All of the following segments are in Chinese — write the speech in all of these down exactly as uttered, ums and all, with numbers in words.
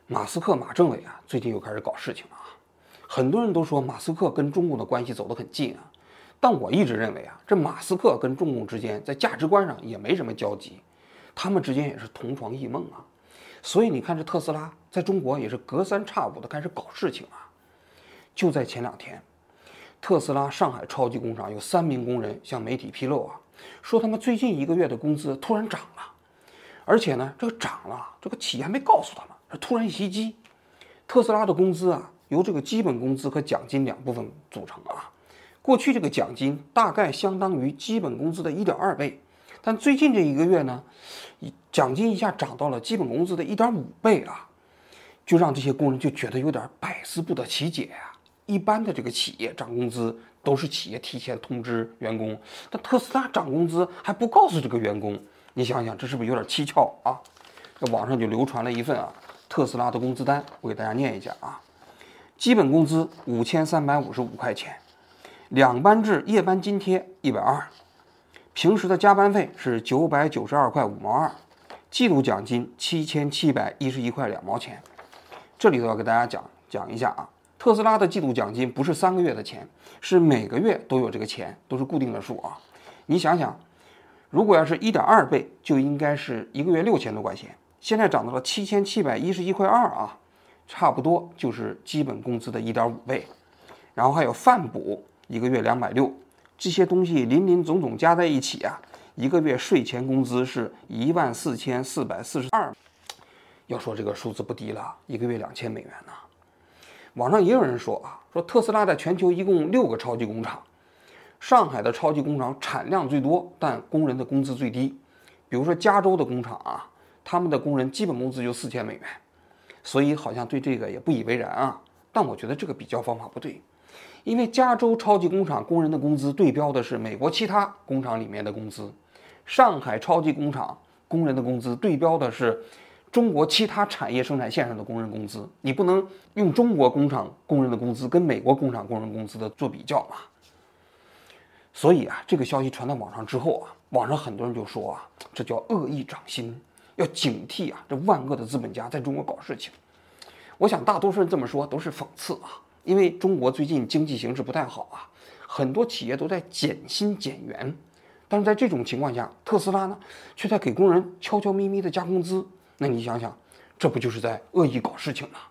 马斯克马政委啊，最近又开始搞事情了啊！很多人都说马斯克跟中共的关系走得很近啊，但我一直认为啊，这马斯克跟中共之间在价值观上也没什么交集，他们之间也是同床异梦啊。所以你看，这特斯拉在中国也是隔三差五的开始搞事情啊。就在前两天，特斯拉上海超级工厂有三名工人向媒体披露啊，说他们最近一个月的工资突然涨了，而且呢，这个涨了，这个企业还没告诉他们。突然袭击，特斯拉的工资啊，由这个基本工资和奖金两部分组成啊。过去这个奖金大概相当于基本工资的一点二倍，但最近这一个月呢，奖金一下涨到了基本工资的一点五倍啊，就让这些工人就觉得有点百思不得其解啊。一般的这个企业涨工资都是企业提前通知员工，但特斯拉涨工资还不告诉这个员工，你想想这是不是有点蹊跷啊？这网上就流传了一份啊。特斯拉的工资单，我给大家念一下啊。基本工资五千三百五十五块钱，两班制夜班津贴一百二，平时的加班费是九百九十二块五毛二，季度奖金七千七百一十一块两毛钱。这里头要给大家讲讲一下啊，特斯拉的季度奖金不是三个月的钱，是每个月都有这个钱，都是固定的数啊。你想想，如果要是一点二倍，就应该是一个月六千多块钱。现在涨到了七千七百一十一块二啊，差不多就是基本工资的一点五倍。然后还有饭补，一个月两百六，这些东西林林总总加在一起啊，一个月税前工资是一万四千四百四十二。要说这个数字不低了，一个月两千美元呢。网上也有人说啊，说特斯拉在全球一共六个超级工厂，上海的超级工厂产量最多，但工人的工资最低。比如说加州的工厂啊。他们的工人基本工资就四千美元，所以好像对这个也不以为然啊。但我觉得这个比较方法不对，因为加州超级工厂工人的工资对标的是美国其他工厂里面的工资，上海超级工厂工人的工资对标的是中国其他产业生产线上的工人工资。你不能用中国工厂工人的工资跟美国工厂工人工资的做比较嘛。所以啊，这个消息传到网上之后啊，网上很多人就说啊，这叫恶意涨薪。要警惕啊！这万恶的资本家在中国搞事情，我想大多数人这么说都是讽刺啊，因为中国最近经济形势不太好啊，很多企业都在减薪减员，但是在这种情况下，特斯拉呢却在给工人悄悄咪咪的加工资，那你想想，这不就是在恶意搞事情吗？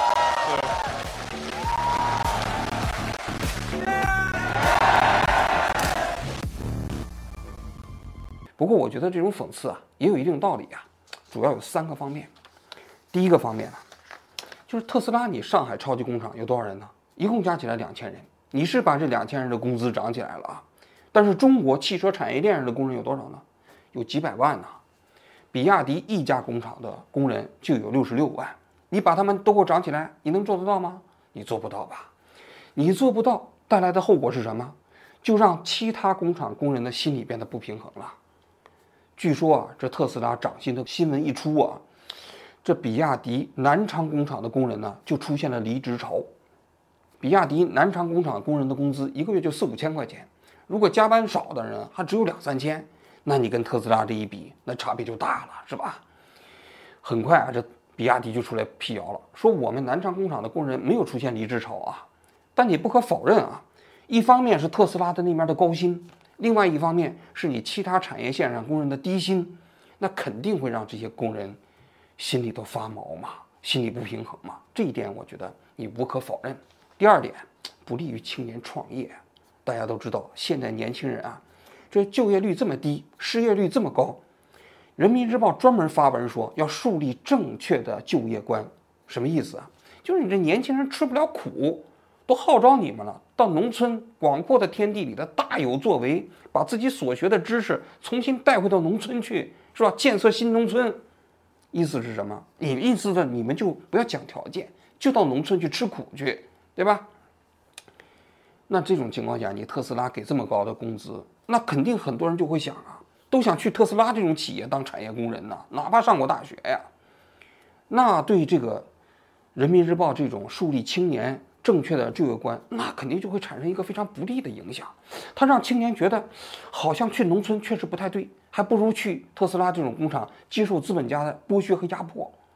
不过我觉得这种讽刺啊，也有一定道理啊。主要有三个方面。第一个方面呢，就是特斯拉你上海超级工厂有多少人呢？一共加起来两千人，你是把这两千人的工资涨起来了啊。但是中国汽车产业链上的工人有多少呢？有几百万呢。比亚迪一家工厂的工人就有六十六万，你把他们都给我涨起来，你能做得到吗？你做不到吧？你做不到，带来的后果是什么？就让其他工厂工人的心理变得不平衡了。据说啊，这特斯拉涨薪的新闻一出啊，这比亚迪南昌工厂的工人呢就出现了离职潮。比亚迪南昌工厂工人的工资一个月就四五千块钱，如果加班少的人还只有两三千，那你跟特斯拉这一比，那差别就大了，是吧？很快啊，这比亚迪就出来辟谣了，说我们南昌工厂的工人没有出现离职潮啊。但你不可否认啊，一方面是特斯拉的那边的高薪。另外一方面是你其他产业线上工人的低薪，那肯定会让这些工人心里都发毛嘛，心里不平衡嘛，这一点我觉得你无可否认。第二点，不利于青年创业。大家都知道，现在年轻人啊，这就业率这么低，失业率这么高，人民日报专门发文说要树立正确的就业观。什么意思啊？就是你这年轻人吃不了苦，都号召你们了，到农村广阔的天地里的大有作为，把自己所学的知识重新带回到农村去，是吧？建设新农村，意思是什么？你意思的你们就不要讲条件，就到农村去吃苦去，对吧？那这种情况下，你特斯拉给这么高的工资，那肯定很多人就会想啊，都想去特斯拉这种企业当产业工人呢，哪怕上过大学呀。那对这个人民日报这种树立青年正确的就业观，那肯定就会产生一个非常不利的影响。它让青年觉得，好像去农村确实不太对，还不如去特斯拉这种工厂接受资本家的剥削和压迫。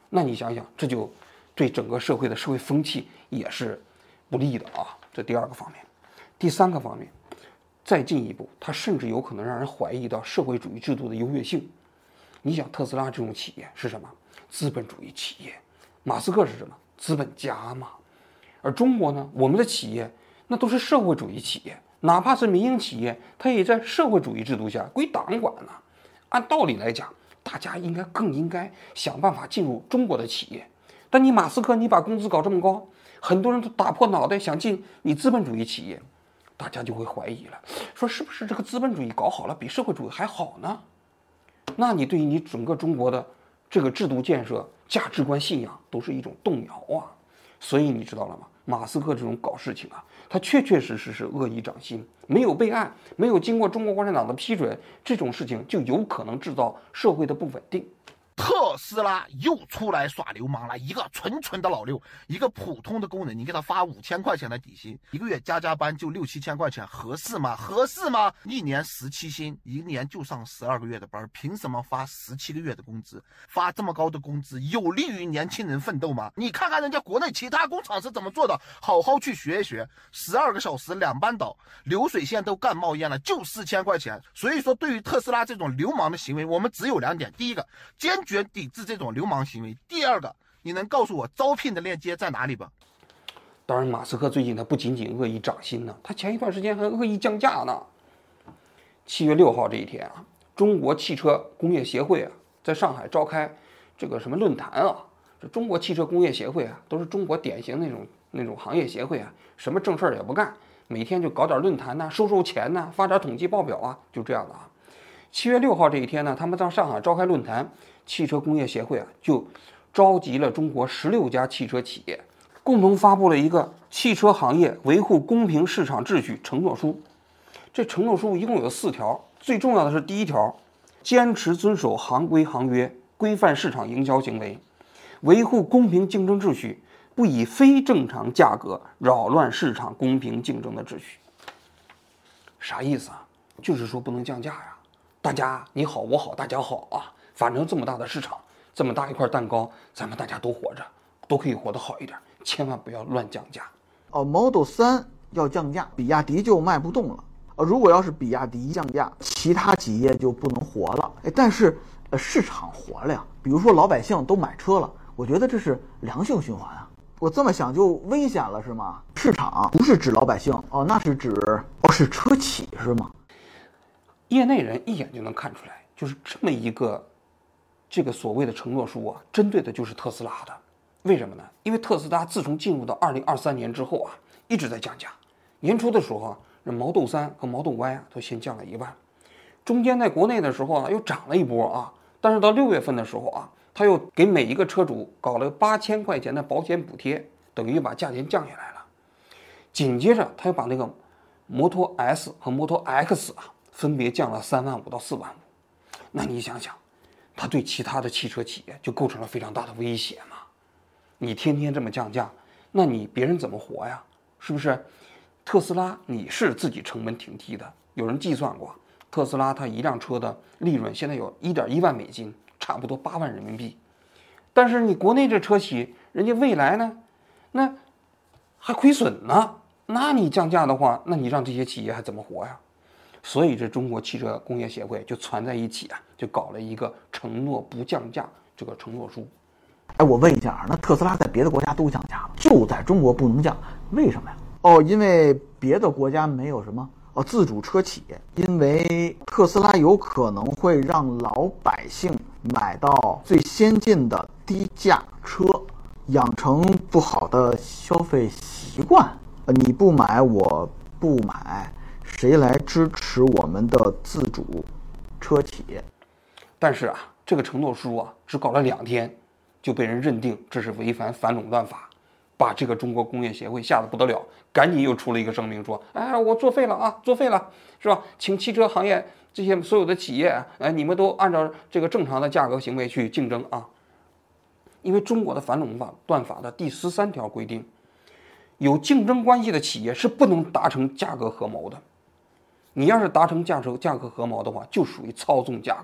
那你想想，这就对整个社会的社会风气也是不利的啊。这第二个方面，第三个方面，再进一步，它甚至有可能让人怀疑到社会主义制度的优越性。你想，特斯拉这种企业是什么？资本主义企业。马斯克是什么？资本家嘛。而中国呢，我们的企业那都是社会主义企业，哪怕是民营企业，它也在社会主义制度下归党管呢。按道理来讲，大家应该更应该想办法进入中国的企业。但你马斯克，你把工资搞这么高，很多人都打破脑袋想进你资本主义企业，大家就会怀疑了，说是不是这个资本主义搞好了比社会主义还好呢？那你对于你整个中国的这个制度建设、价值观、信仰都是一种动摇啊。所以你知道了吗？马斯克这种搞事情啊，他确确实实是恶意掌心，没有备案，没有经过中国共产党的批准，这种事情就有可能制造社会的不稳定。 特斯拉又出来耍流氓了，一个纯纯的老六，一个普通的工人，你给他发五千块钱的底薪，一个月加加班就六七千块钱，合适吗？合适吗？一年十七薪，一年就上十二个月的班，凭什么发十七个月的工资？发这么高的工资有利于年轻人奋斗吗？你看看人家国内其他工厂是怎么做的，好好去学一学。十二个小时两班倒，流水线都干冒烟了，就四千块钱。所以说，对于特斯拉这种流氓的行为，我们只有两点：第一个，坚决决抵制这种流氓行为。第二个，你能告诉我招聘的链接在哪里吧？ 当然，马斯克最近他不仅仅恶意涨薪呢，他前一段时间还恶意降价呢。七月六号这一天啊，中国汽车工业协会啊在上海召开这个什么论坛啊。这中国汽车工业协会啊，都是中国典型那种那种行业协会啊，什么正事儿也不干，每天就搞点论坛呐、啊，收收钱呐、啊，发点统计报表啊，就这样的啊。七月六号这一天呢，他们在上海召开论坛，汽车工业协会啊就召集了中国十六家汽车企业，共同发布了一个汽车行业维护公平市场秩序承诺书。这承诺书一共有四条，最重要的是第一条，坚持遵守行规行约，规范市场营销行为，维护公平竞争秩序，不以非正常价格扰乱市场公平竞争的秩序。啥意思啊？就是说不能降价呀。大家你好我好大家好啊，反正这么大的市场，这么大一块蛋糕，咱们大家都活着，都可以活得好一点，千万不要乱降价。 哦 ，Model 三要降价，比亚迪就卖不动了。呃，如果要是比亚迪降价，其他企业就不能活了。哎，但是呃市场活了呀，比如说老百姓都买车了，我觉得这是良性循环啊。我这么想就危险了是吗？市场不是指老百姓哦，那是指哦是车企是吗？ 业内人一眼就能看出来，就是这么一个这个所谓的承诺书啊，针对的就是特斯拉的。为什么呢？因为特斯拉自从进入到二零二三年之后啊，一直在降价。年初的时候啊，这 Model 三和 Model Y 啊都先降了一万，中间在国内的时候啊又涨了一波啊，但是到六月份的时候啊，他又给每一个车主搞了八千块钱的保险补贴，等于把价钱降下来了。紧接着他又把那个摩托 S 和摩托 X 啊分别降了三万五到四万五，那你想想，它对其他的汽车企业就构成了非常大的威胁嘛？你天天这么降价，那你别人怎么活呀？是不是？特斯拉你是自己成本挺低的，有人计算过，特斯拉它一辆车的利润现在有一点一万美金，差不多八万人民币。但是你国内这车企，人家未来呢，那还亏损呢。那你降价的话，那你让这些企业还怎么活呀？所以这中国汽车工业协会就攒在一起啊，就搞了一个承诺不降价这个承诺书。 哎，我问一下啊，那特斯拉在别的国家都降价了，就在中国不能降，为什么呀？哦，因为别的国家没有什么哦自主车企，因为特斯拉有可能会让老百姓买到最先进的低价车，养成不好的消费习惯。呃，你不买，我不买。谁来支持我们的自主车企？ 但是啊，这个承诺书啊，只搞了两天，就被人认定这是违反反垄断法，把这个中国工业协会吓得不得了，赶紧又出了一个声明说：“哎，我作废了啊，作废了，是吧？请汽车行业这些所有的企业，哎，你们都按照这个正常的价格行为去竞争啊。”因为中国的反垄断法的第十三条规定，有竞争关系的企业是不能达成价格合谋的。你要是达成价格价格合谋的话，就属于操纵价格，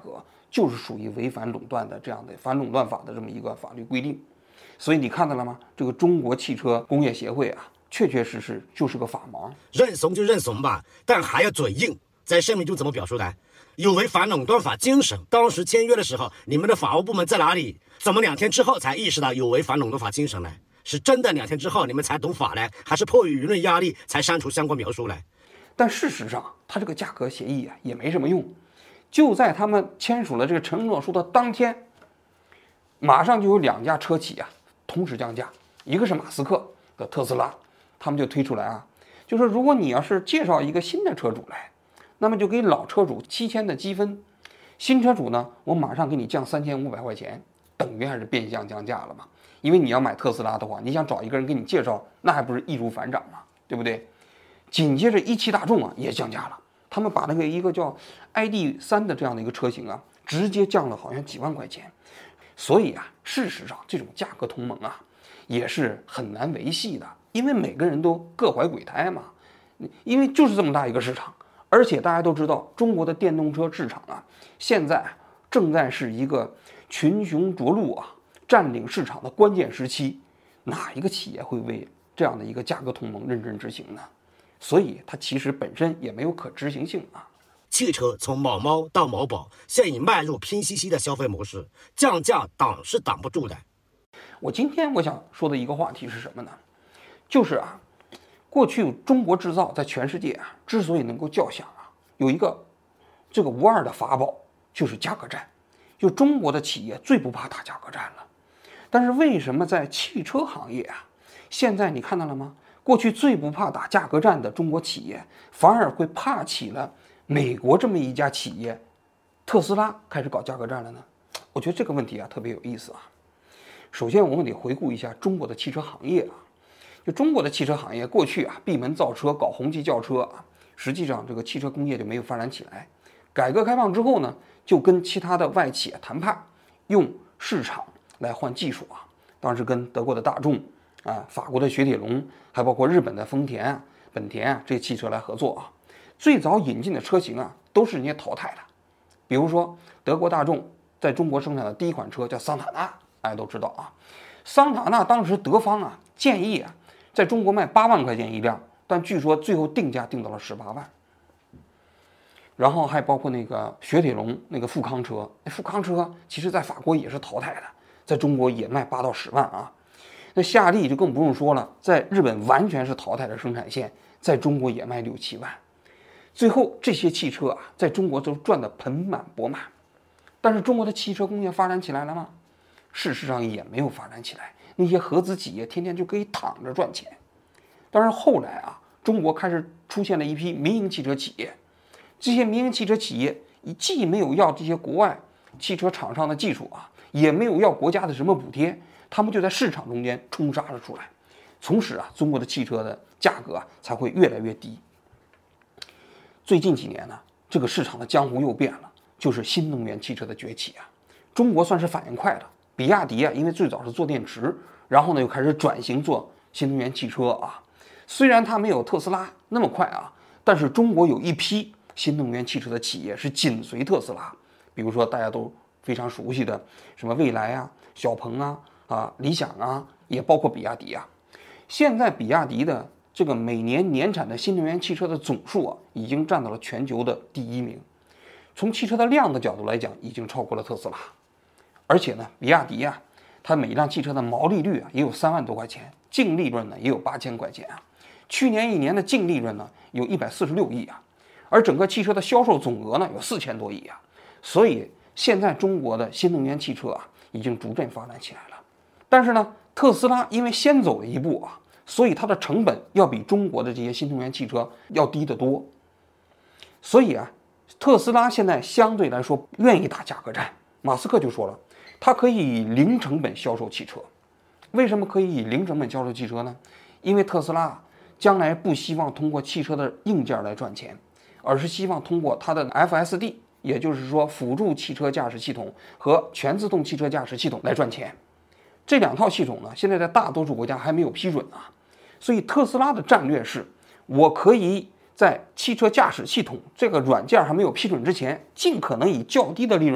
就是属于违反垄断的这样的反垄断法的这么一个法律规定。所以你看到了吗？这个中国汽车工业协会啊，确确实实就是个法盲。 认怂就认怂吧，但还要嘴硬。在声明中怎么表述的？有违反垄断法精神。当时签约的时候，你们的法务部门在哪里？怎么两天之后才意识到有违反垄断法精神呢？是真的两天之后你们才懂法呢，还是迫于舆论压力才删除相关描述呢？ 但事实上，它这个价格协议啊也没什么用。就在他们签署了这个承诺书的当天，马上就有两家车企啊同时降价，一个是马斯克的特斯拉，他们就推出来啊，就说如果你要是介绍一个新的车主来，那么就给老车主七千的积分，新车主呢，我马上给你降三千五百块钱，等于还是变相降价了嘛。因为你要买特斯拉的话，你想找一个人给你介绍，那还不是易如反掌嘛，对不对？紧接着一汽大众啊也降价了，他们把那个一个叫 I D 三的这样的一个车型啊，直接降了好像几万块钱。所以啊，事实上这种价格同盟啊，也是很难维系的，因为每个人都各怀鬼胎嘛。因为就是这么大一个市场，而且大家都知道，中国的电动车市场啊，现在正在是一个群雄逐鹿啊，占领市场的关键时期。哪一个企业会为这样的一个价格同盟认真执行呢？所以它其实本身也没有可执行性啊。 汽车从某猫到某宝，现已迈入拼夕夕的消费模式，降价挡是挡不住的。 我今天我想说的一个话题是什么呢？就是啊，过去中国制造在全世界啊之所以能够叫响啊，有一个这个无二的法宝，就是价格战。就中国的企业最不怕打价格战了。但是为什么在汽车行业啊，现在你看到了吗？过去最不怕打价格战的中国企业，反而会怕起了美国这么一家企业，特斯拉开始搞价格战了呢？我觉得这个问题啊特别有意思啊。首先我们得回顾一下中国的汽车行业啊，就中国的汽车行业过去啊闭门造车搞红旗轿车啊，实际上这个汽车工业就没有发展起来。改革开放之后呢，就跟其他的外企谈判，用市场来换技术啊。当时跟德国的大众啊、法国的雪铁龙，还包括日本的丰田啊、本田啊这些汽车来合作啊。最早引进的车型啊，都是人家淘汰的。比如说德国大众在中国生产的第一款车叫桑塔纳，大家都知道啊。桑塔纳当时德方啊建议啊，在中国卖八万块钱一辆，但据说最后定价定到了十八万。然后还包括那个雪铁龙那个富康车，那富康车其实在法国也是淘汰的，在中国也卖八到十万啊。那夏利就更不用说了，在日本完全是淘汰的生产线，在中国也卖六七万。最后这些汽车啊，在中国都赚得盆满钵满。但是中国的汽车工业发展起来了吗？事实上也没有发展起来。那些合资企业天天就可以躺着赚钱。但是后来啊，中国开始出现了一批民营汽车企业。这些民营汽车企业既没有要这些国外汽车厂商的技术啊，也没有要国家的什么补贴，他们就在市场中间冲杀了出来。从此啊，中国的汽车的价格啊才会越来越低。最近几年呢，这个市场的江湖又变了，就是新能源汽车的崛起啊。中国算是反应快的，比亚迪啊，因为最早是做电池，然后呢又开始转型做新能源汽车啊。虽然它没有特斯拉那么快啊，但是中国有一批新能源汽车的企业是紧随特斯拉，比如说大家都非常熟悉的什么蔚来啊、小鹏啊、啊理想啊，也包括比亚迪啊。现在比亚迪的这个每年年产的新能源汽车的总数啊，已经占到了全球的第一名。从汽车的量的角度来讲，已经超过了特斯拉。而且呢，比亚迪啊，它每辆汽车的毛利率啊也有三万多块钱，净利润呢也有八千块钱啊。去年一年的净利润呢有一百四十六亿啊。而整个汽车的销售总额呢有四千多亿啊，所以现在中国的新能源汽车啊已经逐渐发展起来了。但是呢，特斯拉因为先走了一步啊，所以它的成本要比中国的这些新能源汽车要低得多。所以啊，特斯拉现在相对来说愿意打价格战。马斯克就说了，他可以以零成本销售汽车。为什么可以以零成本销售汽车呢？因为特斯拉将来不希望通过汽车的硬件来赚钱，而是希望通过它的 F S D， 也就是说辅助汽车驾驶系统和全自动汽车驾驶系统来赚钱。这两套系统呢，现在在大多数国家还没有批准啊。所以特斯拉的战略是，我可以在汽车驾驶系统这个软件还没有批准之前，尽可能以较低的利润率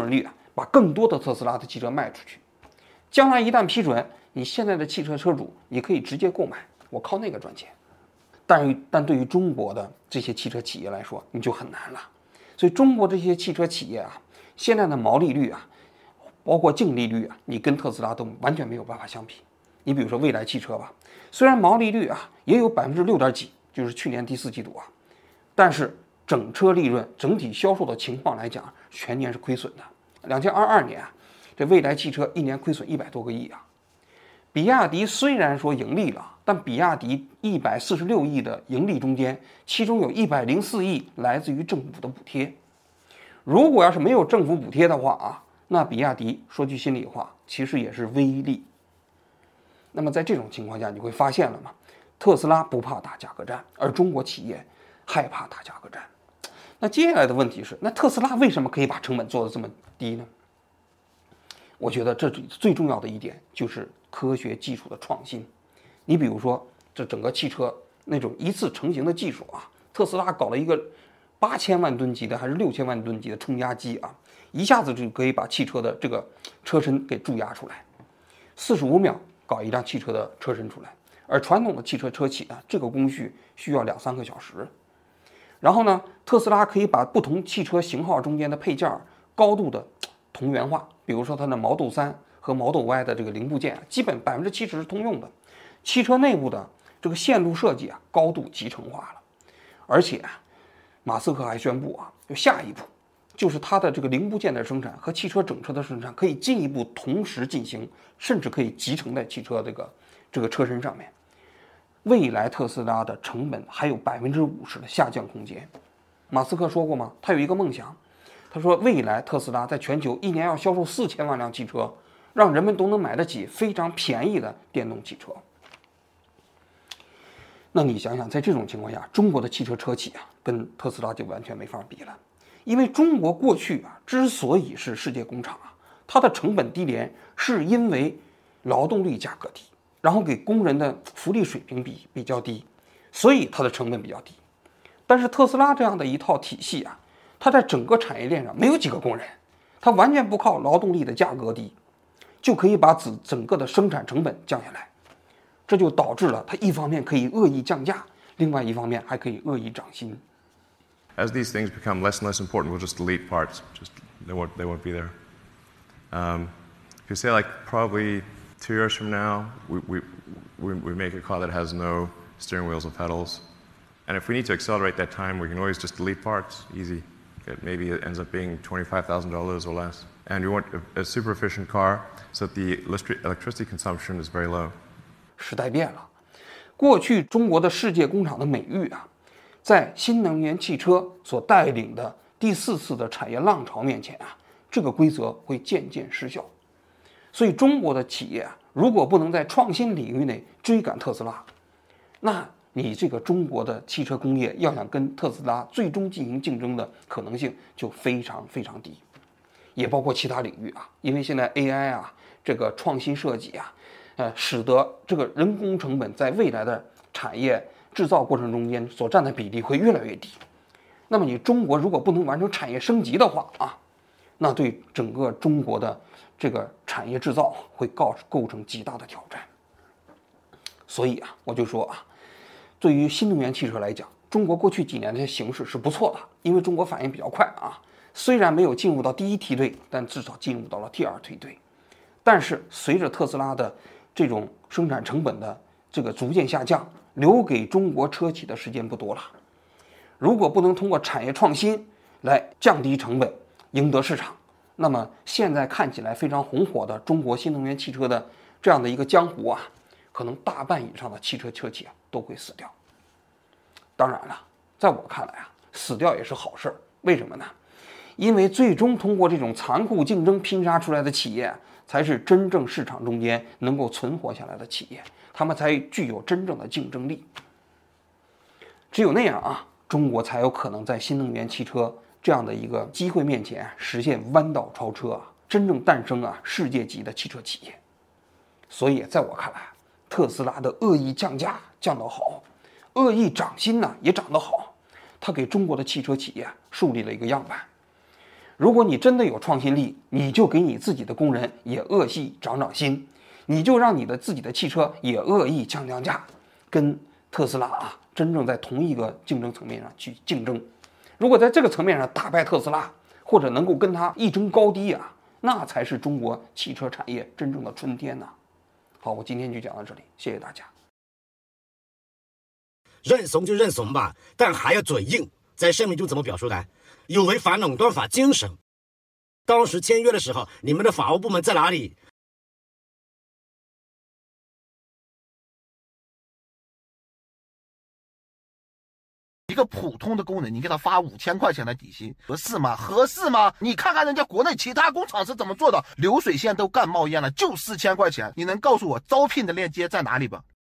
把更多的特斯拉的汽车卖出去。将来一旦批准，你现在的汽车车主你可以直接购买，我靠那个赚钱。但是，但对于中国的这些汽车企业来说，你就很难了。所以，中国这些汽车企业啊，现在的毛利率啊，包括净利率啊，你跟特斯拉都完全没有办法相比。你比如说蔚来汽车吧，虽然毛利率啊也有百分之六点几，就是去年第四季度啊，但是整车利润、整体销售的情况来讲，全年是亏损的。两千二二年啊，这蔚来汽车一年亏损一百多个亿啊。比亚迪虽然说盈利了，但比亚迪一百四十六亿的盈利中间，其中有一百零四亿来自于政府的补贴。如果要是没有政府补贴的话啊，那比亚迪说句心里话，其实也是微利。那么在这种情况下，你会发现了吗？特斯拉不怕打价格战，而中国企业害怕打价格战。那接下来的问题是，那特斯拉为什么可以把成本做得这么低呢？我觉得这最重要的一点就是科学技术的创新。你比如说，这整个汽车那种一次成型的技术啊，特斯拉搞了一个八千万吨级的还是六千万吨级的冲压机啊，一下子就可以把汽车的这个车身给注压出来，四十五秒搞一辆汽车的车身出来。而传统的汽车车企呢，这个工序需要两三个小时。然后呢，特斯拉可以把不同汽车型号中间的配件高度的同源化，比如说它的 Model 三和 Model Y 的这个零部件，基本百分之七十是通用的。汽车内部的这个线路设计啊，高度集成化了。而且啊，马斯克还宣布啊，就下一步就是它的这个零部件的生产和汽车整车的生产可以进一步同时进行，甚至可以集成在汽车这个这个车身上面。未来特斯拉的成本还有百分之五十的下降空间。马斯克说过吗？他有一个梦想，他说未来特斯拉在全球一年要销售四千万辆汽车，让人们都能买得起非常便宜的电动汽车。那你想想，在这种情况下，中国的汽车车企啊，跟特斯拉就完全没法比了。因为中国过去啊，之所以是世界工厂啊，它的成本低廉，是因为劳动力价格低，然后给工人的福利水平比比较低，所以它的成本比较低。但是特斯拉这样的一套体系啊，它在整个产业链上没有几个工人，它完全不靠劳动力的价格低，就可以把整整个的生产成本降下来。这就导致了它一方面可以恶意降价，另外一方面还可以恶意涨薪。 As these things become less and less important, we'll just delete parts. Just they won't they won't be there. Um, if you say like probably two years from now, we we we, we make a car that has no steering wheels and pedals, and if we need to accelerate that time, we can always just delete parts. Easy. It maybe it ends up being twenty-five thousand dollars or less. And we want a, a super efficient car so that the electricity consumption is very low. 时代变了，过去中国的世界工厂的美誉啊，在新能源汽车所带领的第四次的产业浪潮面前啊，这个规则会渐渐失效。所以中国的企业啊，如果不能在创新领域内追赶特斯拉，那你这个中国的汽车工业要想跟特斯拉最终进行竞争的可能性就非常非常低。也包括其他领域啊，因为现在 A I 啊，这个创新设计啊，呃，使得这个人工成本在未来的产业制造过程中间所占的比例会越来越低。那么你中国如果不能完成产业升级的话啊，那对整个中国的这个产业制造会构构成极大的挑战。所以啊，我就说啊，对于新能源汽车来讲，中国过去几年的形势是不错的，因为中国反应比较快啊。虽然没有进入到第一梯队，但至少进入到了第二梯队。但是随着特斯拉的这种生产成本的这个逐渐下降，留给中国车企的时间不多了。如果不能通过产业创新来降低成本，赢得市场，那么现在看起来非常红火的中国新能源汽车的这样的一个江湖啊，可能大半以上的汽车车企啊都会死掉。当然了，在我看来啊，死掉也是好事儿。为什么呢？因为最终通过这种残酷竞争拼杀出来的企业，才是真正市场中间能够存活下来的企业，他们才具有真正的竞争力。只有那样啊，中国才有可能在新能源汽车这样的一个机会面前实现弯道超车啊，真正诞生啊世界级的汽车企业。所以在我看来，特斯拉的恶意降价降得好，恶意涨薪呢也涨得好，它给中国的汽车企业树立了一个样板。 如果你真的有创新力，你就给你自己的工人也恶意涨涨薪，你就让你的自己的汽车也恶意降降价，跟特斯拉啊真正在同一个竞争层面上去竞争。如果在这个层面上打败特斯拉，或者能够跟它一争高低啊，那才是中国汽车产业真正的春天呐、啊！好，我今天就讲到这里，谢谢大家。 认怂就认怂吧，但还要嘴硬。在声明中怎么表述的？有违反垄断法精神。当时签约的时候，你们的法务部门在哪里？ 一个普通的工人，你给他发五千块钱的底薪，合适吗？合适吗？你看看人家国内其他工厂是怎么做的，流水线都干冒烟了，就四千块钱。你能告诉我招聘的链接在哪里吧？